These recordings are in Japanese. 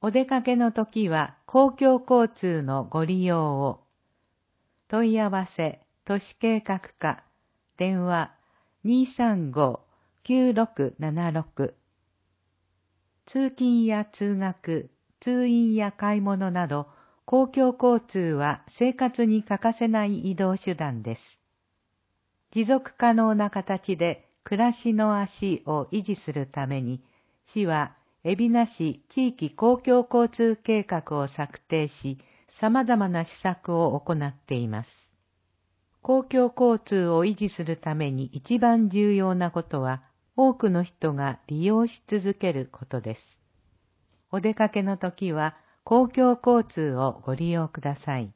お出かけの時は公共交通のご利用を。問い合わせ、都市計画課、電話235-9676。通勤や通学、通院や買い物など、公共交通は生活に欠かせない移動手段です。持続可能な形で暮らしの足を維持するために、市は海老名市地域公共交通計画を策定し、様々な施策を行っています。公共交通を維持するために一番重要なことは、多くの人が利用し続けることです。お出かけの時は公共交通をご利用ください。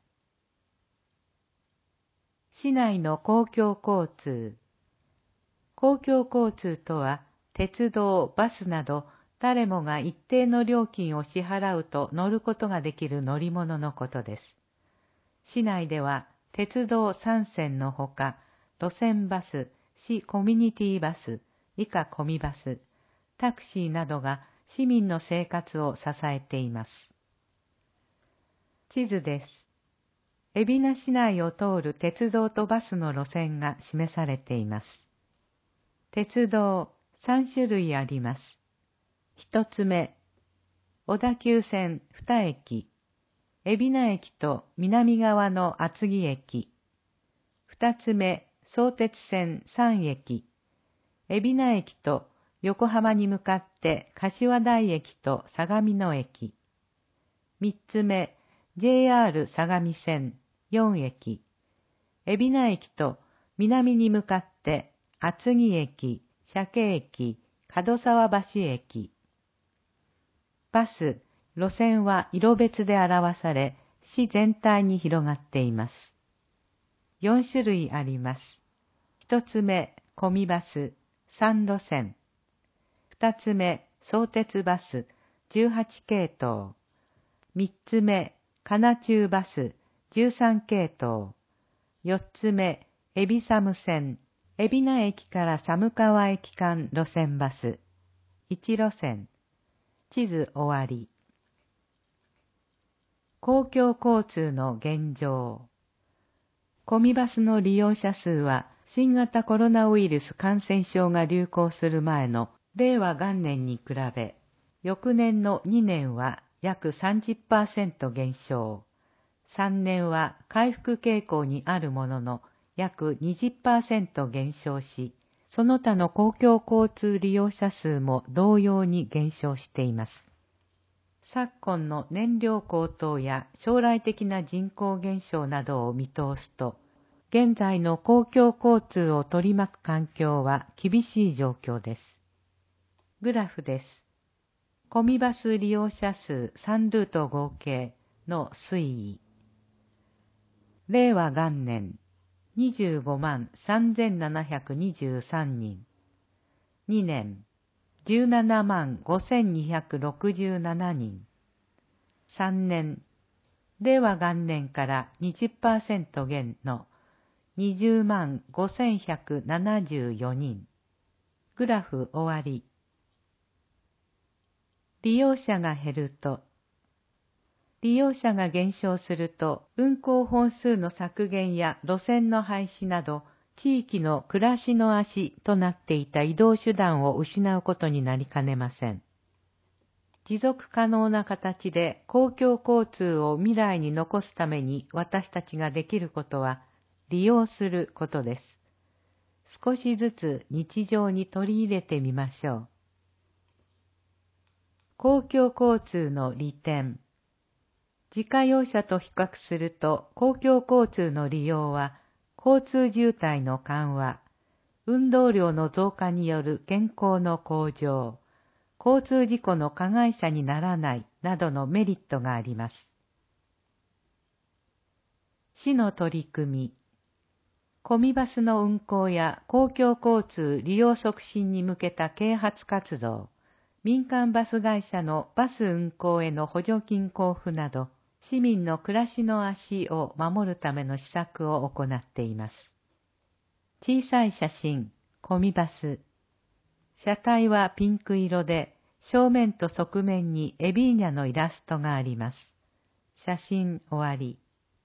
市内の公共交通。公共交通とは、鉄道、バスなど、誰もが一定の料金を支払うと乗ることができる乗り物のことです。市内では、鉄道3線のほか、路線バス、市コミュニティバス、以下コミバス、タクシーなどが市民の生活を支えています。地図です。海老名市内を通る鉄道とバスの路線が示されています。鉄道3種類あります。一つ目、小田急線2駅、海老名駅と南側の厚木駅。二つ目、相鉄線3駅、海老名駅と横浜に向かって柏台駅と相模野駅。三つ目、JR 相模線4駅、海老名駅と南に向かって厚木駅、社家駅、門沢橋駅。バス、路線は色別で表され、市全体に広がっています。4種類あります。一つ目、コミバス3路線。二つ目、相鉄バス18系統。三つ目、かな中バス13系統。四つ目、海老寒線、海老名駅から寒川駅間路線バス1路線。地図終わり。公共交通の現状。コミバスの利用者数は新型コロナウイルス感染症が流行する前の令和元年に比べ、翌年の2年は約 30% 減少、3年は回復傾向にあるものの約 20% 減少し、その他の公共交通利用者数も同様に減少しています。昨今の燃料高騰や将来的な人口減少などを見通すと、現在の公共交通を取り巻く環境は厳しい状況です。グラフです。コミバス利用者数3ルート合計の推移。令和元年25万3723人。2年17万5267人。3年令和元年から 20% 減の20万5174人。グラフ終わり。利用者が減ると、利用者が減少すると、運行本数の削減や路線の廃止など、地域の暮らしの足となっていた移動手段を失うことになりかねません。持続可能な形で公共交通を未来に残すために私たちができることは、利用することです。少しずつ日常に取り入れてみましょう。公共交通の利点。自家用車と比較すると公共交通の利用は交通渋滞の緩和、運動量の増加による健康の向上、交通事故の加害者にならないなどのメリットがあります。市の取り組み。コミバスの運行や公共交通利用促進に向けた啓発活動、民間バス会社のバス運行への補助金交付など、市民の暮らしの足を守るための施策を行っています。小さい写真、コミバス。車体はピンク色で、 正面と側面にエビーニャのイラストがあります。写真終わり。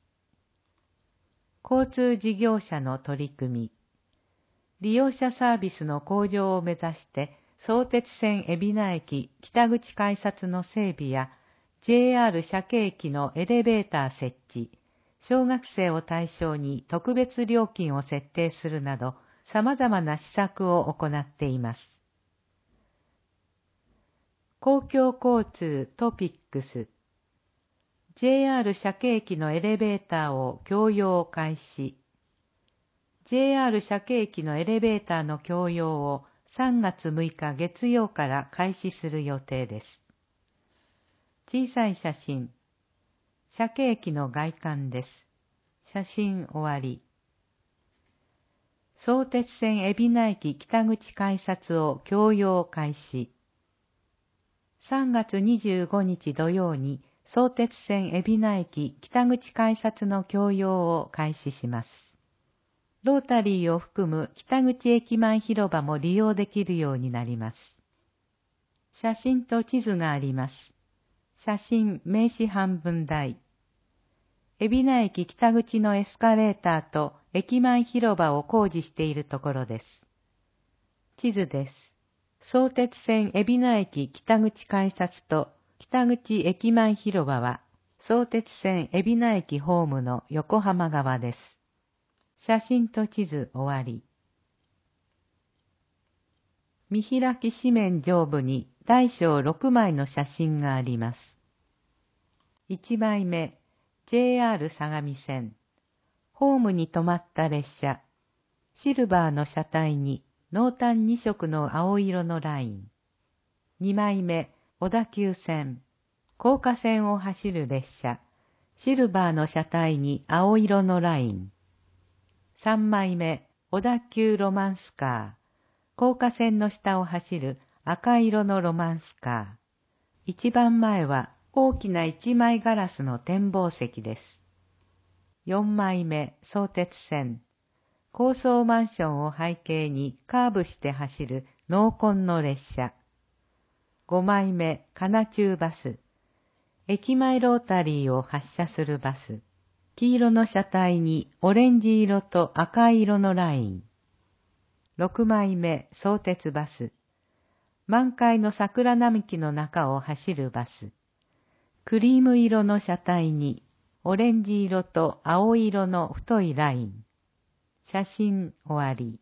交通事業者の取り組み。利用者サービスの向上を目指して、相鉄線海老名駅北口改札の整備や JR 社家駅のエレベーター設置、小学生を対象に特別料金を設定するなど様々な施策を行っています。公共交通トピックス。JR 社家駅のエレベーターを共用開始。JR 社家駅のエレベーターの共用を3月6日月曜から開始する予定です。小さい写真。社家駅の外観です。写真終わり。相鉄線海老名駅北口改札を共用開始。3月25日土曜に相鉄線海老名駅北口改札の共用を開始します。ロータリーを含む北口駅前広場も利用できるようになります。写真と地図があります。写真名刺半分台。海老名駅北口のエスカレーターと駅前広場を工事しているところです。地図です。相鉄線海老名駅北口改札と北口駅前広場は相鉄線海老名駅ホームの横浜側です。写真と地図終わり。見開き紙面上部に大小6枚の写真があります。1枚目、JR 相模線。ホームに止まった列車。シルバーの車体に濃淡2色の青色のライン。2枚目、小田急線。高架線を走る列車。シルバーの車体に青色のライン。3枚目、小田急ロマンスカー。高架線の下を走る赤色のロマンスカー。一番前は大きな一枚ガラスの展望席です。4枚目、相鉄線。高層マンションを背景にカーブして走る濃紺の列車。5枚目、カナチューバス。駅前ロータリーを発車するバス。黄色の車体にオレンジ色と赤色のライン。6枚目、相鉄バス。満開の桜並木の中を走るバス。クリーム色の車体にオレンジ色と青色の太いライン。写真終わり。